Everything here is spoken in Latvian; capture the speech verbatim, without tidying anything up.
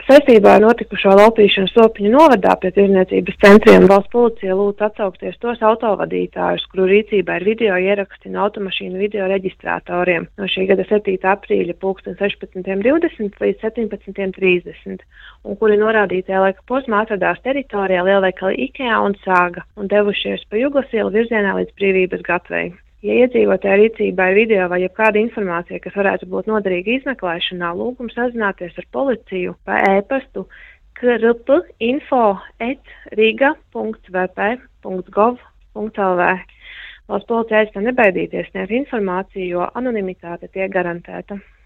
Saistībā ar notikušo laupīšanu Sopiņu novadā pie tirdzniecības centriem valsts policija lūdz atsaukties tos autovadītājus, kuru rīcībā ir video ieraksti no automašīnu video reģistrātoriem no šī gada septītā aprīļa pulksten sešpadsmit divdesmit līdz septiņpadsmit trīsdesmit, un kuri norādītajā laika posmā atradās teritorijā lielveikali IKEA un Sāga un devušies pa Juglas ielu virzienā līdz Brīvības gatvei. Ja iedzīvotāja rīcībā ir video vai jebkāda informācija, kas varētu būt noderīga izmeklēšanā, lūgums sazināties ar policiju pa e-pastu k r p info at riga punkts v p punkts gov punkts l v. Valsts policija aicina nebaidīties sniegt informāciju, jo anonimitāte tiek garantēta.